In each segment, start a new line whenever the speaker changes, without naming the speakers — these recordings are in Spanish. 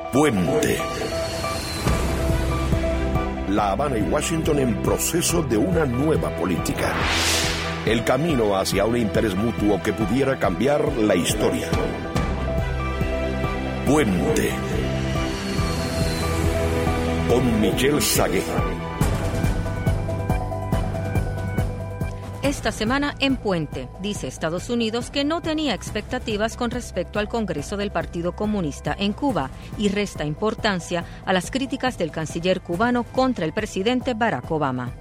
Puente. La Habana y Washington en proceso de una nueva política. El camino hacia un interés mutuo que pudiera cambiar la historia. Puente. Con Michelle Sagué.
Esta semana en Puente, dice Estados Unidos que no tenía expectativas con respecto al Congreso del Partido Comunista en Cuba y resta importancia a las críticas del canciller cubano contra el presidente Barack Obama.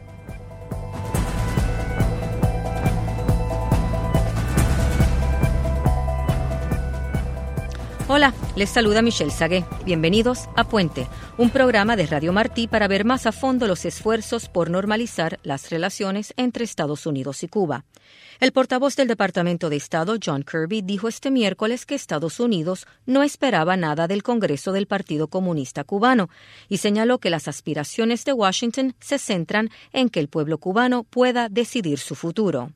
Hola, les saluda Michelle Sagué. Bienvenidos a Puente, un programa de Radio Martí para ver más a fondo los esfuerzos por normalizar las relaciones entre Estados Unidos y Cuba. El portavoz del Departamento de Estado, John Kirby, dijo este miércoles que Estados Unidos no esperaba nada del Congreso del Partido Comunista Cubano y señaló que las aspiraciones de Washington se centran en que el pueblo cubano pueda decidir su futuro.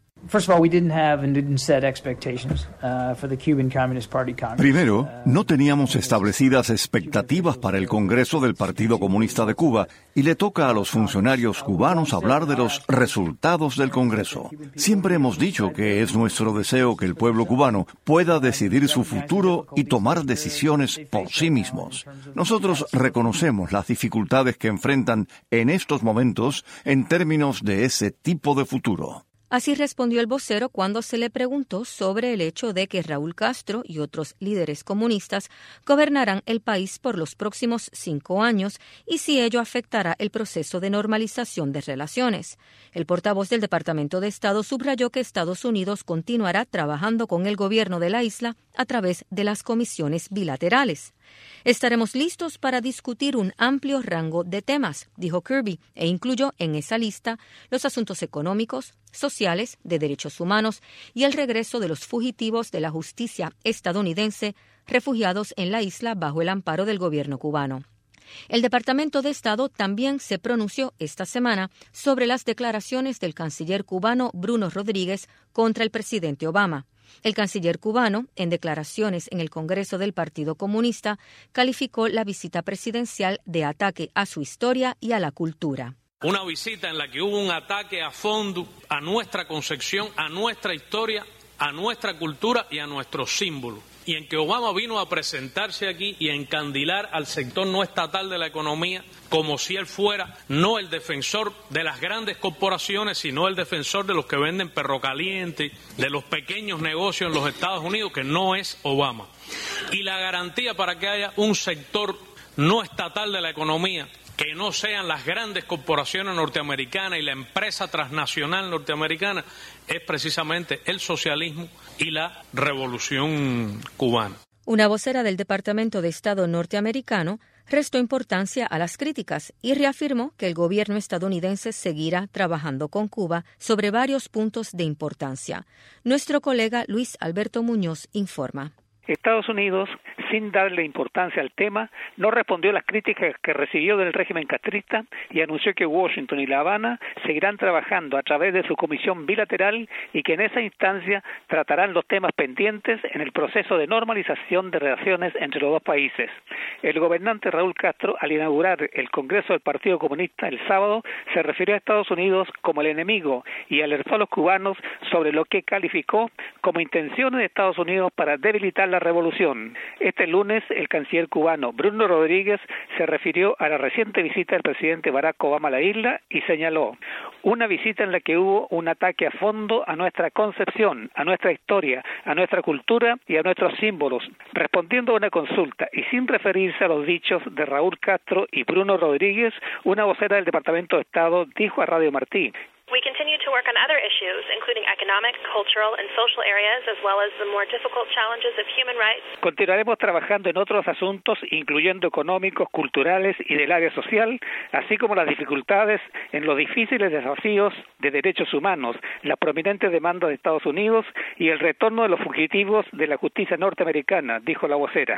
Primero, no teníamos establecidas expectativas para el Congreso del Partido Comunista de Cuba y le toca a los funcionarios cubanos hablar de los resultados del Congreso. Siempre hemos dicho que es nuestro deseo que el pueblo cubano pueda decidir su futuro y tomar decisiones por sí mismos. Nosotros reconocemos las dificultades que enfrentan en estos momentos en términos de ese tipo de futuro.
Así respondió el vocero cuando se le preguntó sobre el hecho de que Raúl Castro y otros líderes comunistas gobernarán el país por los próximos 5 años y si ello afectará el proceso de normalización de relaciones. El portavoz del Departamento de Estado subrayó que Estados Unidos continuará trabajando con el gobierno de la isla a través de las comisiones bilaterales. Estaremos listos para discutir un amplio rango de temas, dijo Kirby, e incluyó en esa lista los asuntos económicos, sociales, de derechos humanos y el regreso de los fugitivos de la justicia estadounidense refugiados en la isla bajo el amparo del gobierno cubano. El Departamento de Estado también se pronunció esta semana sobre las declaraciones del canciller cubano Bruno Rodríguez contra el presidente Obama. El canciller cubano, en declaraciones en el Congreso del Partido Comunista, calificó la visita presidencial de ataque a su historia y a la cultura.
Una visita en la que hubo un ataque a fondo a nuestra concepción, a nuestra historia, a nuestra cultura y a nuestros símbolos. Y en que Obama vino a presentarse aquí y a encandilar al sector no estatal de la economía como si él fuera no el defensor de las grandes corporaciones, sino el defensor de los que venden perro caliente, de los pequeños negocios en los Estados Unidos, que no es Obama. Y la garantía para que haya un sector no estatal de la economía que no sean las grandes corporaciones norteamericanas y la empresa transnacional norteamericana, es precisamente el socialismo y la revolución cubana.
Una vocera del Departamento de Estado norteamericano restó importancia a las críticas y reafirmó que el gobierno estadounidense seguirá trabajando con Cuba sobre varios puntos de importancia. Nuestro colega Luis Alberto Muñoz informa.
Estados Unidos, sin darle importancia al tema, no respondió a las críticas que recibió del régimen castrista y anunció que Washington y La Habana seguirán trabajando a través de su comisión bilateral y que en esa instancia tratarán los temas pendientes en el proceso de normalización de relaciones entre los dos países. El gobernante Raúl Castro, al inaugurar el Congreso del Partido Comunista el sábado, se refirió a Estados Unidos como el enemigo y alertó a los cubanos sobre lo que calificó como intenciones de Estados Unidos para debilitar la revolución. Este lunes, el canciller cubano Bruno Rodríguez se refirió a la reciente visita del presidente Barack Obama a la isla y señaló una visita en la que hubo un ataque a fondo a nuestra concepción, a nuestra historia, a nuestra cultura y a nuestros símbolos. Respondiendo a una consulta y sin referirse a los dichos de Raúl Castro y Bruno Rodríguez, una vocera del Departamento de Estado dijo a Radio Martí:
We continue to work on other issues, including economic, cultural, and social areas, as well as the more difficult challenges of human rights.
Continuaremos trabajando en otros asuntos, incluyendo económicos, culturales y del área social, así como las dificultades en los difíciles desafíos de derechos humanos, las prominentes demandas de Estados Unidos y el retorno de los fugitivos de la justicia norteamericana, dijo la vocera.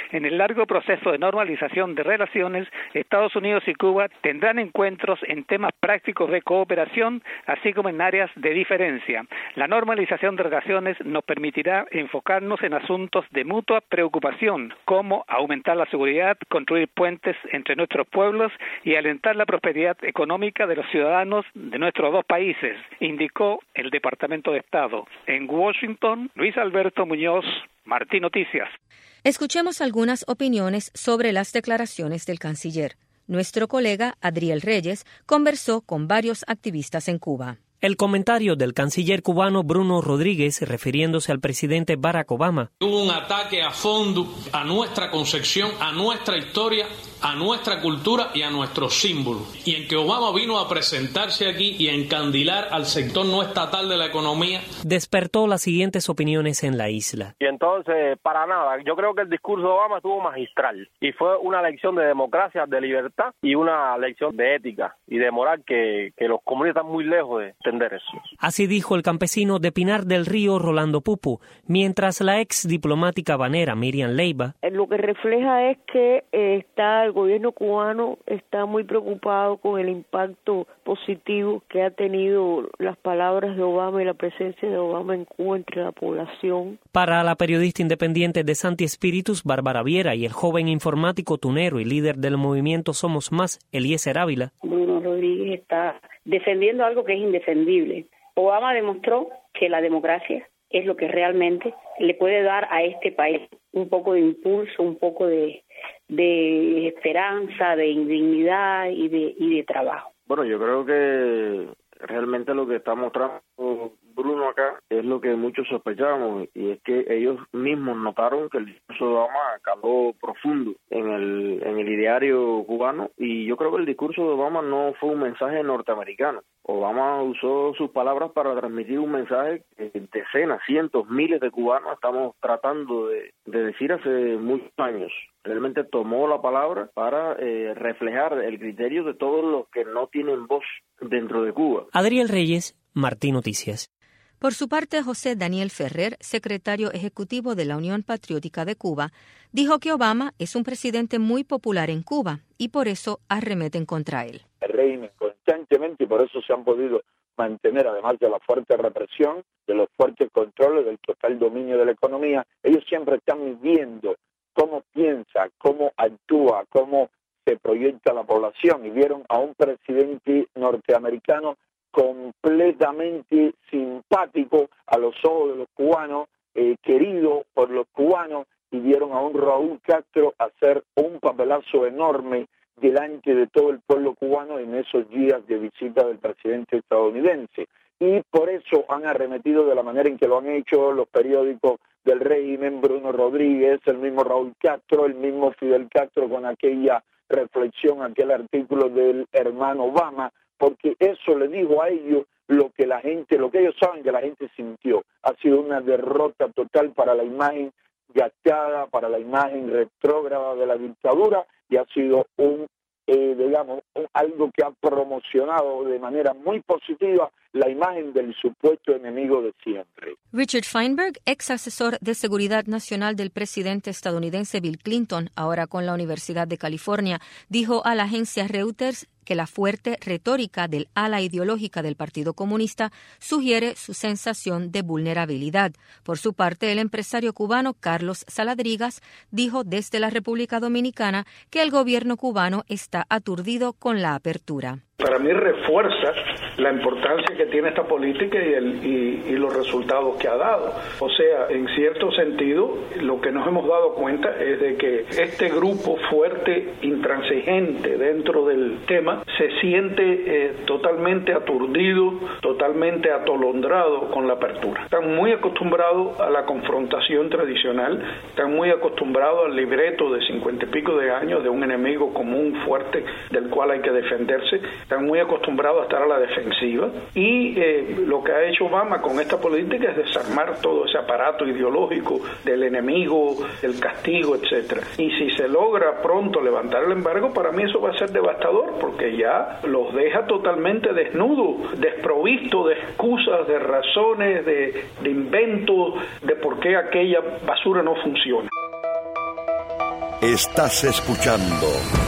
En el largo proceso de normalización de relaciones, Estados Unidos y Cuba tendrán encuentros en temas prácticos de cooperación, así como en áreas de diferencia. La normalización de relaciones nos permitirá enfocarnos en asuntos de mutua preocupación, como aumentar la seguridad, construir puentes entre nuestros pueblos y alentar la prosperidad económica de los ciudadanos de nuestros dos países, indicó el Departamento de Estado. En Washington, Luis Alberto Muñoz, Martín Noticias.
Escuchemos algunas opiniones sobre las declaraciones del canciller. Nuestro colega Adriel Reyes conversó con varios activistas en Cuba.
El comentario del canciller cubano Bruno Rodríguez refiriéndose al presidente Barack Obama.
Hubo un ataque a fondo a nuestra concepción, a nuestra historia, a nuestra cultura y a nuestros símbolos. Y en que Obama vino a presentarse aquí y a encandilar al sector no estatal de la economía.
Despertó las siguientes opiniones en la isla.
Y entonces, para nada, yo creo que el discurso de Obama estuvo magistral. Y fue una lección de democracia, de libertad y una lección de ética y de moral que los comunistas están muy lejos de entender eso.
Así dijo el campesino de Pinar del Río, Rolando Pupu, mientras la ex diplomática habanera Miriam Leiva.
Lo que refleja es que el gobierno cubano está muy preocupado con el impacto positivo que ha tenido las palabras de Obama y la presencia de Obama en Cuba entre la población.
Para la periodista independiente de Santi Espíritus, Bárbara Viera, y el joven informático tunero y líder del movimiento Somos Más, Eliezer Ávila.
Bruno Rodríguez está defendiendo algo que es indefendible. Obama demostró que la democracia es lo que realmente le puede dar a este país un poco de impulso, un poco de esperanza, de indignidad y de trabajo.
Bueno, yo creo que realmente lo que está mostrando Bruno acá es lo que muchos sospechábamos, y es que ellos mismos notaron que el discurso de Obama caló profundo en el ideario cubano, y yo creo que el discurso de Obama no fue un mensaje norteamericano. Obama usó sus palabras para transmitir un mensaje que decenas, cientos, miles de cubanos estamos tratando de decir hace muchos años. Realmente tomó la palabra para reflejar el criterio de todos los que no tienen voz dentro de Cuba.
Adriel Reyes, Martín Noticias.
Por su parte, José Daniel Ferrer, secretario ejecutivo de la Unión Patriótica de Cuba, dijo que Obama es un presidente muy popular en Cuba y por eso arremeten contra él.
El régimen constantemente, y por eso se han podido mantener, además de la fuerte represión, de los fuertes controles, del total dominio de la economía, ellos siempre están midiendo cómo piensa, cómo actúa, cómo se proyecta la población, y vieron a un presidente norteamericano completamente simpático a los ojos de los cubanos, querido por los cubanos, y vieron a un Raúl Castro hacer un papelazo enorme delante de todo el pueblo cubano en esos días de visita del presidente estadounidense. Y por eso han arremetido de la manera en que lo han hecho los periódicos del régimen, Bruno Rodríguez, el mismo Raúl Castro, el mismo Fidel Castro con aquella reflexión, aquel artículo del hermano Obama, porque eso le dijo a ellos lo que ellos saben que la gente sintió. Ha sido una derrota total para la imagen gastada, para la imagen retrógrada de la dictadura, y ha sido algo que ha promocionado de manera muy positiva la imagen del supuesto enemigo de siempre.
Richard Feinberg, ex asesor de seguridad nacional del presidente estadounidense Bill Clinton, ahora con la Universidad de California, dijo a la agencia Reuters que la fuerte retórica del ala ideológica del Partido Comunista sugiere su sensación de vulnerabilidad. Por su parte, el empresario cubano Carlos Saladrigas dijo desde la República Dominicana que el gobierno cubano está aturdido con la apertura.
Para mí refuerza la importancia que tiene esta política y los resultados que ha dado. O sea, en cierto sentido, lo que nos hemos dado cuenta es de que este grupo fuerte, intransigente dentro del tema, se siente totalmente aturdido, totalmente atolondrado con la apertura. Están muy acostumbrados a la confrontación tradicional, están muy acostumbrados al libreto de 50 y pico de años de un enemigo común fuerte del cual hay que defenderse. Están muy acostumbrados a estar a la defensiva, y lo que ha hecho Obama con esta política es desarmar todo ese aparato ideológico del enemigo, el castigo, etcétera. Y si se logra pronto levantar el embargo, para mí eso va a ser devastador, porque ya los deja totalmente desnudos, desprovistos de excusas, de razones, de inventos, de por qué aquella basura no funciona.
Estás escuchando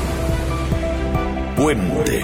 Puente.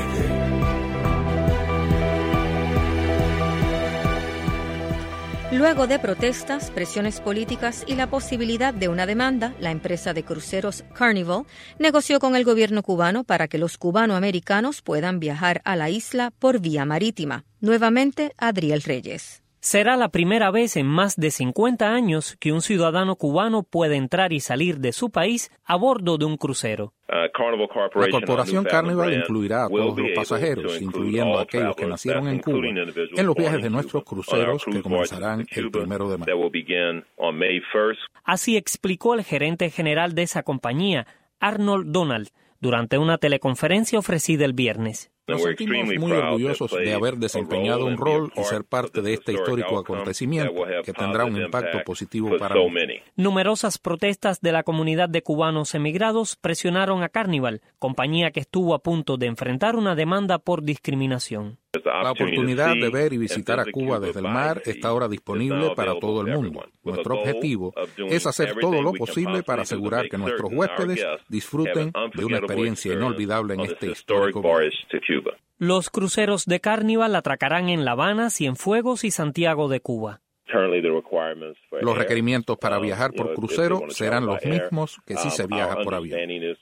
Luego de protestas, presiones políticas y la posibilidad de una demanda, la empresa de cruceros Carnival negoció con el gobierno cubano para que los cubanoamericanos puedan viajar a la isla por vía marítima. Nuevamente, Adriel Reyes.
Será la primera vez en más de 50 años que un ciudadano cubano puede entrar y salir de su país a bordo de un crucero.
La corporación Carnival incluirá a todos los pasajeros, incluyendo a aquellos que nacieron en Cuba, en los viajes de nuestros cruceros que comenzarán el 1 de mayo.
Así explicó el gerente general de esa compañía, Arnold Donald, durante una teleconferencia ofrecida el viernes.
Nos sentimos muy orgullosos de haber desempeñado un rol y ser parte de este histórico acontecimiento que tendrá un impacto positivo para muchos.
Numerosas protestas de la comunidad de cubanos emigrados presionaron a Carnival, compañía que estuvo a punto de enfrentar una demanda por discriminación.
La oportunidad de ver y visitar a Cuba desde el mar está ahora disponible para todo el mundo. Nuestro objetivo es hacer todo lo posible para asegurar que nuestros huéspedes disfruten de una experiencia inolvidable en este histórico viaje.
Los cruceros de Carnival atracarán en La Habana, Cienfuegos y Santiago de Cuba.
Los requerimientos para viajar por crucero serán los mismos que si se viaja por avión.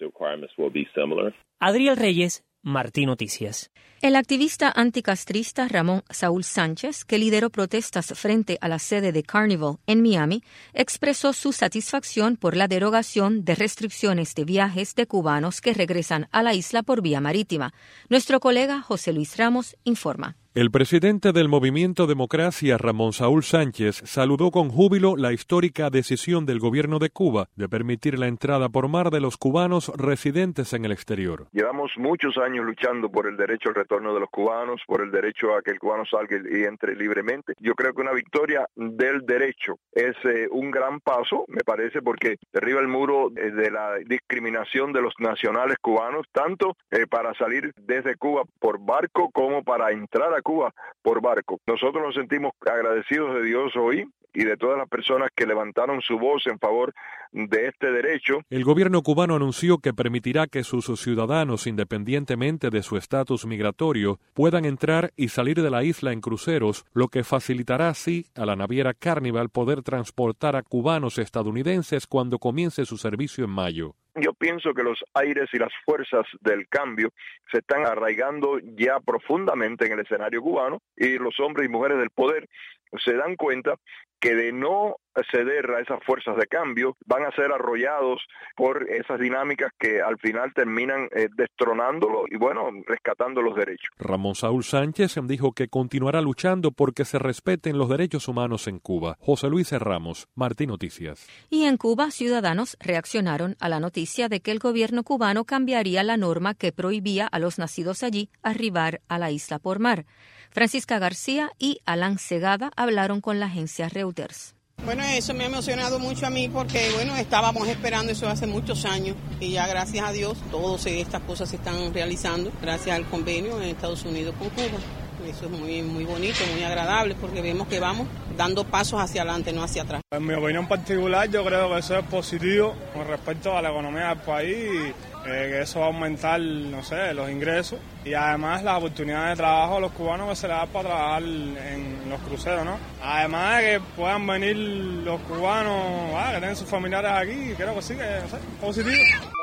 Adriel Reyes, Martí Noticias.
El activista anticastrista Ramón Saúl Sánchez, que lideró protestas frente a la sede de Carnival en Miami, expresó su satisfacción por la derogación de restricciones de viajes de cubanos que regresan a la isla por vía marítima. Nuestro colega José Luis Ramos informa.
El presidente del Movimiento Democracia, Ramón Saúl Sánchez, saludó con júbilo la histórica decisión del gobierno de Cuba de permitir la entrada por mar de los cubanos residentes en el exterior.
Llevamos muchos años luchando por el derecho al retorno de los cubanos, por el derecho a que el cubano salga y entre libremente. Yo creo que una victoria del derecho es un gran paso, me parece, porque derriba el muro de la discriminación de los nacionales cubanos, tanto para salir desde Cuba por barco como para entrar a Cuba por barco. Nosotros nos sentimos agradecidos de Dios hoy y de todas las personas que levantaron su voz en favor de este derecho.
El gobierno cubano anunció que permitirá que sus ciudadanos, independientemente de su estatus migratorio, puedan entrar y salir de la isla en cruceros, lo que facilitará así a la naviera Carnival poder transportar a cubanos estadounidenses cuando comience su servicio en mayo.
Yo pienso que los aires y las fuerzas del cambio se están arraigando ya profundamente en el escenario cubano y los hombres y mujeres del poder se dan cuenta que de no ceder a esas fuerzas de cambio van a ser arrollados por esas dinámicas que al final terminan destronándolo y rescatando los derechos.
Ramón Saúl Sánchez dijo que continuará luchando porque se respeten los derechos humanos en Cuba. José Luis Ramos, Martí Noticias.
Y en Cuba, ciudadanos reaccionaron a la noticia de que el gobierno cubano cambiaría la norma que prohibía a los nacidos allí arribar a la isla por mar. Francisca García y Alan Segada hablaron con la agencia Reuters.
Bueno, eso me ha emocionado mucho a mí porque, estábamos esperando eso hace muchos años y ya gracias a Dios todas estas cosas se están realizando gracias al convenio en Estados Unidos con Cuba. Eso es muy, muy bonito, muy agradable porque vemos que vamos dando pasos hacia adelante, no hacia atrás.
En mi opinión particular, yo creo que eso es positivo con respecto a la economía del país, que eso va a aumentar, los ingresos y además las oportunidades de trabajo a los cubanos que se les da para trabajar en los cruceros, ¿no? Además de que puedan venir los cubanos, que tienen sus familiares aquí, creo que sí, que es positivo.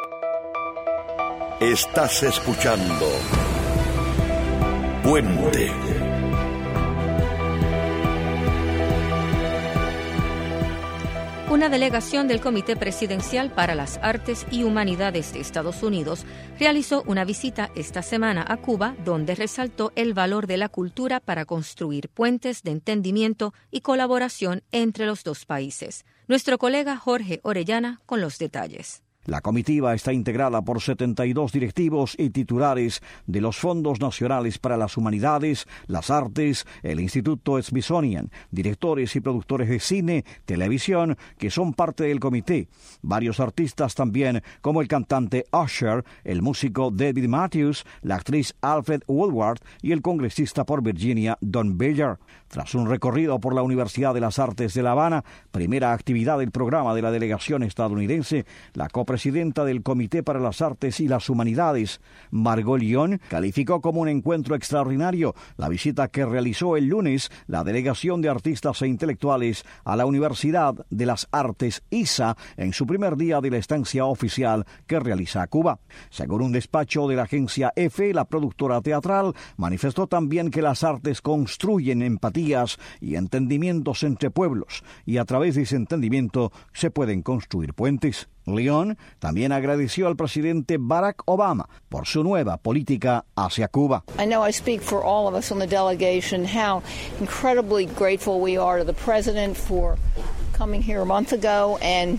Estás escuchando Puente.
Una delegación del Comité Presidencial para las Artes y Humanidades de Estados Unidos realizó una visita esta semana a Cuba, donde resaltó el valor de la cultura para construir puentes de entendimiento y colaboración entre los dos países. Nuestro colega Jorge Orellana con los detalles.
La comitiva está integrada por 72 directivos y titulares de los Fondos Nacionales para las Humanidades, las Artes, el Instituto Smithsonian, directores y productores de cine, televisión, que son parte del comité. Varios artistas también, como el cantante Usher, el músico David Matthews, la actriz Alfred Woodward y el congresista por Virginia Don Beyer. Tras un recorrido por la Universidad de las Artes de La Habana, primera actividad del programa de la delegación estadounidense, la copa presidenta del Comité para las Artes y las Humanidades, Margot Lyon, calificó como un encuentro extraordinario la visita que realizó el lunes la delegación de artistas e intelectuales a la Universidad de las Artes ISA en su primer día de la estancia oficial que realiza a Cuba. Según un despacho de la agencia EFE, la productora teatral manifestó también que las artes construyen empatías y entendimientos entre pueblos, y a través de ese entendimiento se pueden construir puentes. Lyon también agradeció al presidente Barack Obama por su nueva política hacia Cuba.
I know I speak for all of us on the delegation how incredibly grateful we are to the president for coming here a month ago and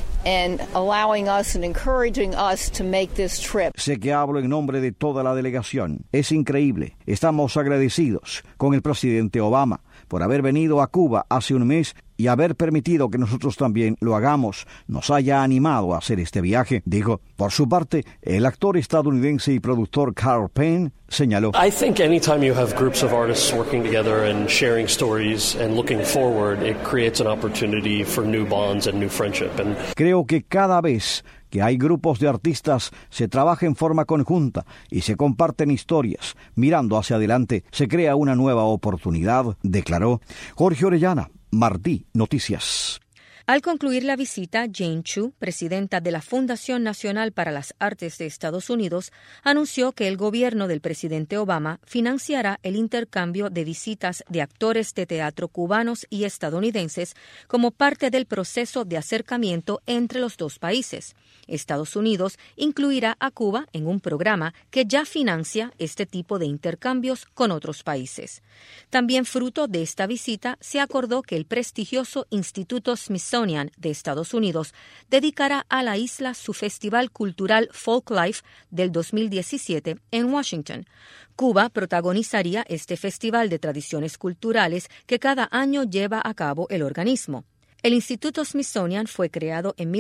allowing us and encouraging us to make this trip.
Sé que hablo en nombre de toda la delegación. Es increíble. Estamos agradecidos con el presidente Obama por haber venido a Cuba hace un mes y haber permitido que nosotros también lo hagamos, nos haya animado a hacer este viaje, dijo. Por su parte, el actor estadounidense y productor Carl Penn señaló:
I think anytime you have groups of artists working together and sharing stories and looking forward, it creates an opportunity for new bonds and new friendship.
Creo que cada vez que hay grupos de artistas, se trabaja en forma conjunta y se comparten historias. Mirando hacia adelante, se crea una nueva oportunidad, declaró. Jorge Orellana, Martí Noticias.
Al concluir la visita, Jane Chu, presidenta de la Fundación Nacional para las Artes de Estados Unidos, anunció que el gobierno del presidente Obama financiará el intercambio de visitas de actores de teatro cubanos y estadounidenses como parte del proceso de acercamiento entre los dos países. Estados Unidos incluirá a Cuba en un programa que ya financia este tipo de intercambios con otros países. También fruto de esta visita se acordó que el prestigioso Instituto Smithsonian de Estados Unidos dedicará a la isla su Festival Cultural Folklife del 2017 en Washington. Cuba protagonizaría este festival de tradiciones culturales que cada año lleva a cabo el organismo. El Instituto Smithsonian fue creado en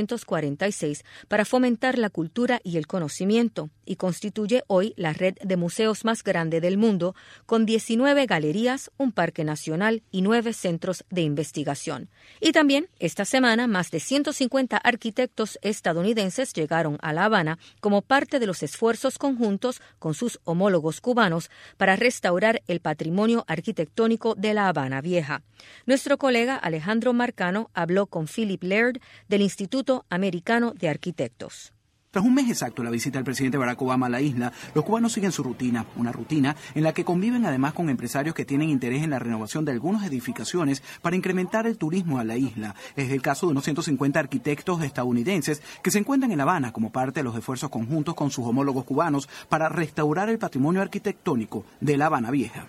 1846 para fomentar la cultura y el conocimiento y constituye hoy la red de museos más grande del mundo, con 19 galerías, un parque nacional y 9 centros de investigación. Y también, esta semana, más de 150 arquitectos estadounidenses llegaron a La Habana como parte de los esfuerzos conjuntos con sus homólogos cubanos para restaurar el patrimonio arquitectónico de La Habana Vieja. Nuestro colega Alejandro Marcano habló con Philip Laird del Instituto Americano de Arquitectos.
Tras un mes exacto de la visita del presidente Barack Obama a la isla, los cubanos siguen su rutina, una rutina en la que conviven además con empresarios que tienen interés en la renovación de algunas edificaciones para incrementar el turismo a la isla. Es el caso de unos 150 arquitectos estadounidenses que se encuentran en La Habana como parte de los esfuerzos conjuntos con sus homólogos cubanos para restaurar el patrimonio arquitectónico de La Habana Vieja.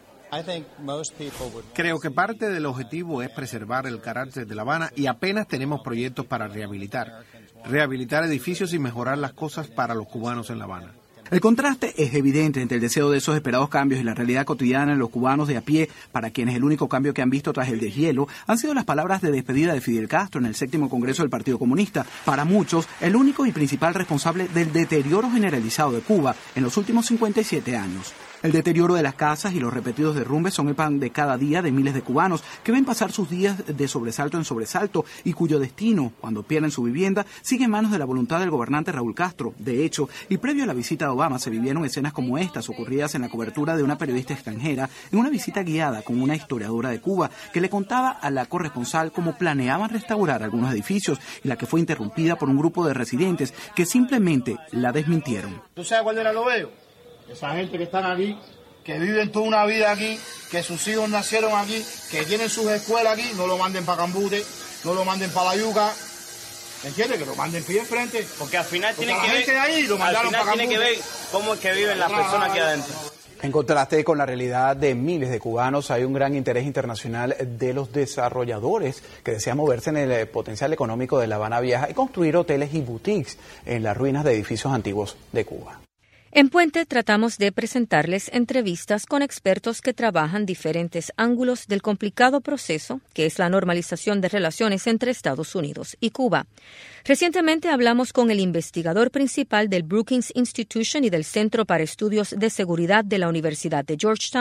Creo que parte del objetivo es preservar el carácter de La Habana y apenas tenemos proyectos para rehabilitar edificios y mejorar las cosas para los cubanos en La Habana.
El contraste es evidente entre el deseo de esos esperados cambios y la realidad cotidiana de los cubanos de a pie, para quienes el único cambio que han visto tras el deshielo han sido las palabras de despedida de Fidel Castro en el 7º Congreso del Partido Comunista. Para muchos, el único y principal responsable del deterioro generalizado de Cuba en los últimos 57 años. El deterioro de las casas y los repetidos derrumbes son el pan de cada día de miles de cubanos que ven pasar sus días de sobresalto en sobresalto y cuyo destino, cuando pierden su vivienda, sigue en manos de la voluntad del gobernante Raúl Castro. De hecho, y previo a la visita de Obama, se vivieron escenas como estas ocurridas en la cobertura de una periodista extranjera en una visita guiada con una historiadora de Cuba que le contaba a la corresponsal cómo planeaban restaurar algunos edificios y la que fue interrumpida por un grupo de residentes que simplemente la desmintieron.
¿Tú sabes cuál era lo veo? Esa gente que están aquí, que viven toda una vida aquí, que sus hijos nacieron aquí, que tienen sus escuelas aquí, no lo manden para Cambute, no lo manden para La Yuca, ¿entiendes? Que lo manden pie de frente.
Porque al final tiene que
ver, ahí lo mandaron para
tiene que ver cómo es que viven las personas aquí adentro.
En contraste con la realidad de miles de cubanos, hay un gran interés internacional de los desarrolladores que desean moverse en el potencial económico de La Habana Vieja y construir hoteles y boutiques en las ruinas de edificios antiguos de Cuba.
En Puente tratamos de presentarles entrevistas con expertos que trabajan diferentes ángulos del complicado proceso que es la normalización de relaciones entre Estados Unidos y Cuba. Recientemente hablamos con el investigador principal del Brookings Institution y del Centro para Estudios de Seguridad de la Universidad de Georgetown,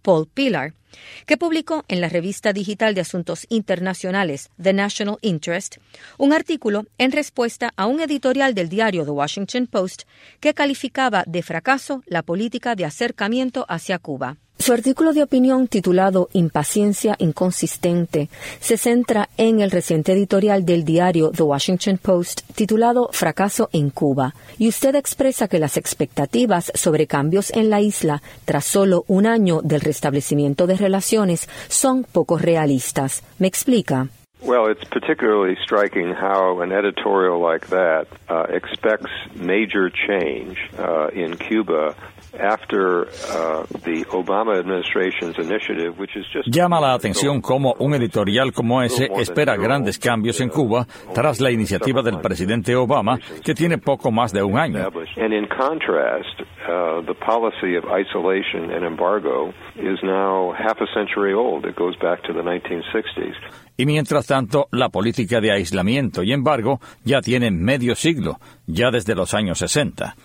Paul Pillar, que publicó en la revista digital de asuntos internacionales The National Interest un artículo en respuesta a un editorial del diario The Washington Post que calificaba de fracaso la política de acercamiento hacia Cuba. Su artículo de opinión titulado Impaciencia inconsistente se centra en el reciente editorial del diario The Washington Post titulado Fracaso en Cuba, y usted expresa que las expectativas sobre cambios en la isla tras solo un año del restablecimiento de relaciones son poco realistas. ¿Me explica?
Well, it's particularly striking how an editorial like that expects major change in Cuba after the Obama administration's initiative, which is just...
Llama la atención cómo un editorial como ese espera grandes cambios en Cuba tras la iniciativa del presidente Obama, que tiene poco más de un año.
And in contrast, the policy of isolation and embargo is now half a century old. It goes back to the 1960s.
Y mientras tanto, la política de aislamiento y embargo ya tiene medio siglo, ya desde los años 60.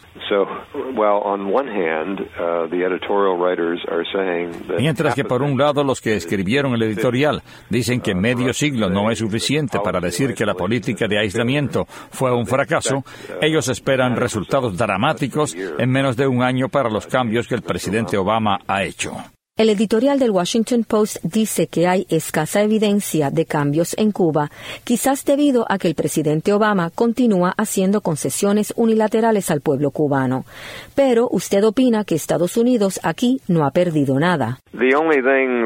Mientras que por un lado los que escribieron el editorial dicen que medio siglo no es suficiente para decir que la política de aislamiento fue un fracaso, ellos esperan resultados dramáticos en menos de un año para los cambios que el presidente Obama ha hecho.
El editorial del Washington Post dice que hay escasa evidencia de cambios en Cuba, quizás debido a que el presidente Obama continúa haciendo concesiones unilaterales al pueblo cubano. Pero usted opina que Estados Unidos aquí no ha perdido nada.
The only thing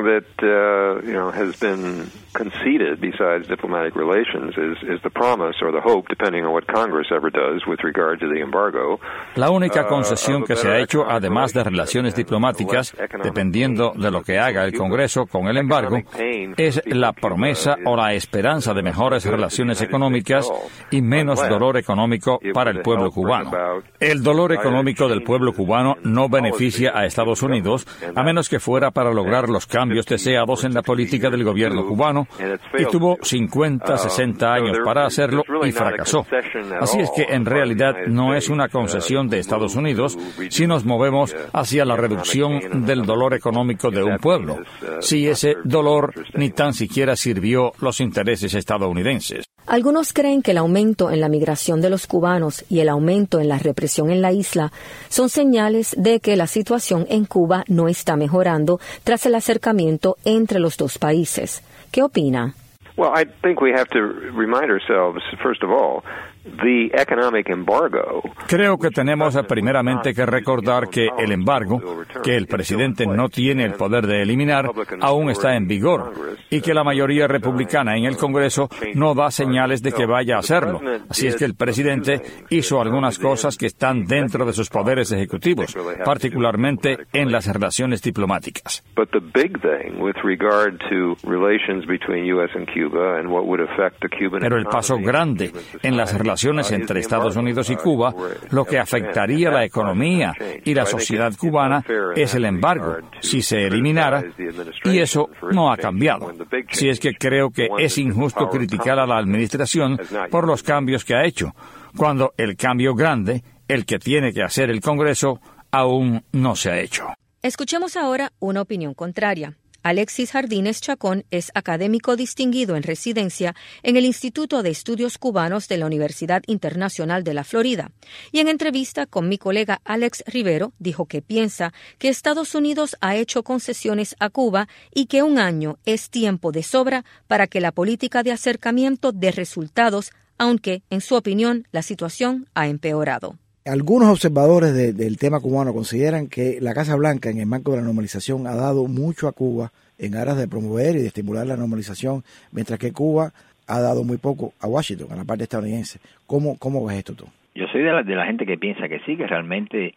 that has been conceded besides diplomatic relations is the promise or the hope, depending on what Congress ever does with regard to the embargo.
La única concesión que se ha hecho, además de relaciones diplomáticas, dependiendo de lo que haga el Congreso con el embargo, es la promesa o la esperanza de mejores relaciones económicas y menos dolor económico para el pueblo cubano. El dolor económico del pueblo cubano no beneficia a Estados Unidos, a menos que fuera para lograr los cambios deseados en la política del gobierno cubano, y tuvo 50, 60 años para hacerlo y fracasó. Así es que en realidad no es una concesión de Estados Unidos si nos movemos hacia la reducción del dolor económico de un pueblo, si ese dolor ni tan siquiera sirvió los intereses estadounidenses.
Algunos creen que el aumento en la migración de los cubanos y el aumento en la represión en la isla son señales de que la situación en Cuba no está mejorando tras el acercamiento entre los dos países. ¿Qué opina?
Well, I think we have to remind ourselves, first of all, the economic embargo.
Creo que tenemos primeramente que recordar que el embargo, que el presidente no tiene el poder de eliminar, aún está en vigor, y que la mayoría republicana en el Congreso no da señales de que vaya a hacerlo. Así es que el presidente hizo algunas cosas que están dentro de sus poderes ejecutivos, particularmente en las relaciones diplomáticas.
But the big thing with regard to relations between US and Cuba and what would affect the Cuban
Pero el paso grande en las relaciones entre Estados Unidos y Cuba, lo que afectaría la economía y la sociedad cubana, es el embargo, si se eliminara, y eso no ha cambiado. Si es que creo que es injusto criticar a la administración por los cambios que ha hecho, cuando el cambio grande, el que tiene que hacer el Congreso, aún no se ha hecho.
Escuchemos ahora una opinión contraria. Alexis Jardines Chacón es académico distinguido en residencia en el Instituto de Estudios Cubanos de la Universidad Internacional de la Florida, y en entrevista con mi colega Alex Rivero dijo que piensa que Estados Unidos ha hecho concesiones a Cuba y que un año es tiempo de sobra para que la política de acercamiento dé resultados, aunque, en su opinión, la situación ha empeorado.
Algunos observadores del tema cubano consideran que la Casa Blanca, en el marco de la normalización, ha dado mucho a Cuba en aras de promover y de estimular la normalización, mientras que Cuba ha dado muy poco a Washington, a la parte estadounidense. ¿Cómo ves esto tú?
Yo soy de la gente que piensa que sí, que realmente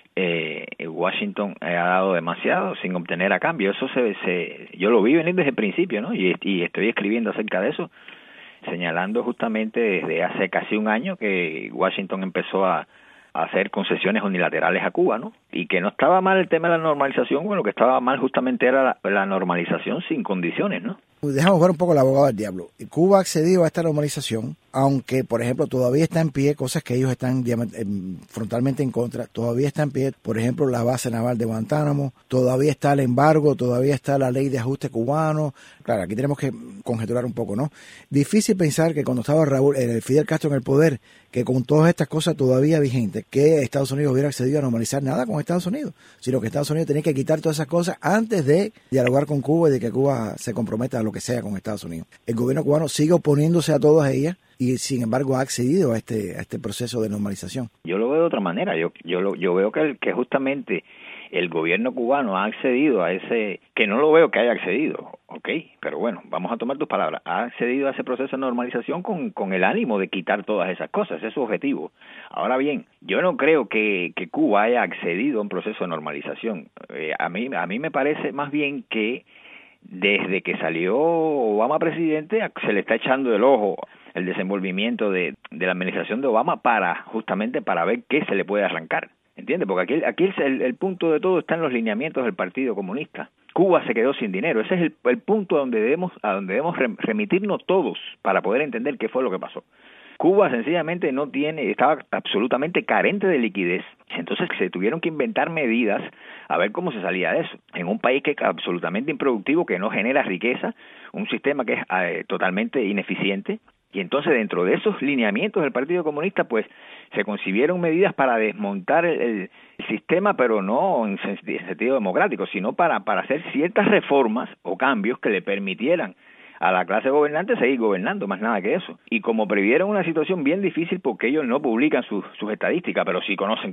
Washington ha dado demasiado sin obtener a cambio. Eso yo lo vi venir desde el principio, ¿no? Y estoy escribiendo acerca de eso, señalando justamente desde hace casi un año que Washington empezó a hacer concesiones unilaterales a Cuba, ¿no? Y que no estaba mal el tema de la normalización, bueno, lo que estaba mal justamente era la normalización sin condiciones, ¿no?
Dejamos ver un poco el abogado del diablo. Cuba ha accedido a esta normalización aunque, por ejemplo, todavía está en pie cosas que ellos están frontalmente en contra, todavía está en pie, por ejemplo, la base naval de Guantánamo, todavía está el embargo, todavía está la ley de ajuste cubano. Claro, aquí tenemos que conjeturar un poco, ¿no? Difícil pensar que cuando estaba Fidel Castro en el poder, que con todas estas cosas todavía vigentes, que Estados Unidos hubiera accedido a normalizar nada con Estados Unidos, sino que Estados Unidos tenía que quitar todas esas cosas antes de dialogar con Cuba y de que Cuba se comprometa a lo que sea con Estados Unidos. El gobierno cubano sigue oponiéndose a todas ellas y sin embargo ha accedido a este proceso de normalización.
Yo lo veo de otra manera. Yo veo que justamente el gobierno cubano ha accedido a ese, que no lo veo que haya accedido, ok, pero bueno, vamos a tomar tus palabras, ha accedido a ese proceso de normalización con el ánimo de quitar todas esas cosas, ese es su objetivo. Ahora bien, yo no creo que Cuba haya accedido a un proceso de normalización. A mí me parece más bien que desde que salió Obama presidente se le está echando el ojo el desenvolvimiento de la administración de Obama justamente para ver qué se le puede arrancar. ¿Entiendes? Porque aquí el punto de todo está en los lineamientos del Partido Comunista. Cuba se quedó sin dinero. Ese es el punto a donde debemos remitirnos todos para poder entender qué fue lo que pasó. Cuba sencillamente estaba absolutamente carente de liquidez. Entonces se tuvieron que inventar medidas a ver cómo se salía de eso. En un país que es absolutamente improductivo, que no genera riqueza, un sistema que es totalmente ineficiente. Y entonces dentro de esos lineamientos del Partido Comunista pues se concibieron medidas para desmontar el sistema, pero no en sentido democrático, sino para hacer ciertas reformas o cambios que le permitieran a la clase gobernante seguir gobernando, más nada que eso. Y como previeron una situación bien difícil porque ellos no publican sus estadísticas, pero sí conocen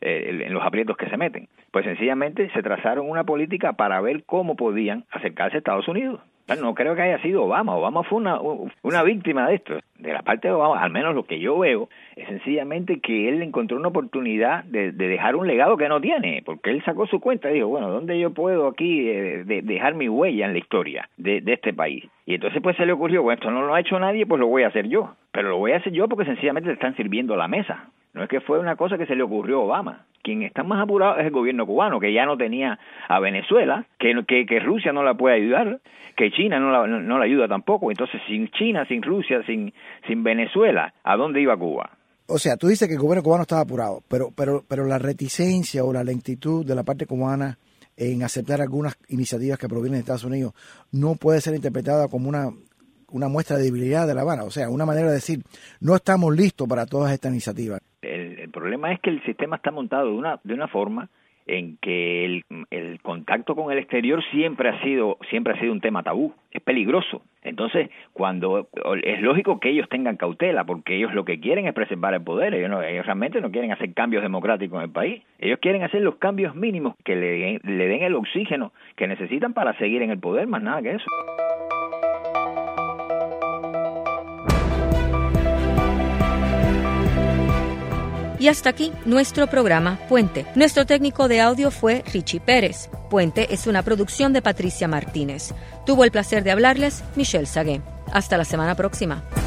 en los aprietos que se meten, pues sencillamente se trazaron una política para ver cómo podían acercarse a Estados Unidos. No creo que haya sido Obama. Obama fue una víctima de esto. De la parte de Obama, al menos lo que yo veo, es sencillamente que él encontró una oportunidad de dejar un legado que no tiene, porque él sacó su cuenta y dijo, bueno, ¿dónde yo puedo aquí dejar mi huella en la historia de este país? Y entonces pues se le ocurrió, bueno, esto no lo ha hecho nadie, pues lo voy a hacer yo. Pero lo voy a hacer yo porque sencillamente le están sirviendo la mesa. No es que fue una cosa que se le ocurrió a Obama. Quien está más apurado es el gobierno cubano, que ya no tenía a Venezuela, que Rusia no la puede ayudar, que China no la ayuda tampoco. Entonces, sin China, sin Rusia, sin Venezuela, ¿a dónde iba Cuba?
O sea, tú dices que el gobierno cubano estaba apurado, pero la reticencia o la lentitud de la parte cubana en aceptar algunas iniciativas que provienen de Estados Unidos no puede ser interpretada como una muestra de debilidad de La Habana, o sea, una manera de decir, no estamos listos para todas estas iniciativas.
El problema es que el sistema está montado de una forma en que el contacto con el exterior siempre ha sido un tema tabú, es peligroso. Entonces, es lógico que ellos tengan cautela, porque ellos lo que quieren es preservar el poder, ellos realmente no quieren hacer cambios democráticos en el país, ellos quieren hacer los cambios mínimos que le den el oxígeno que necesitan para seguir en el poder, más nada que eso.
Y hasta aquí nuestro programa Puente. Nuestro técnico de audio fue Richie Pérez. Puente es una producción de Patricia Martínez. Tuvo el placer de hablarles Michelle Sagué. Hasta la semana próxima.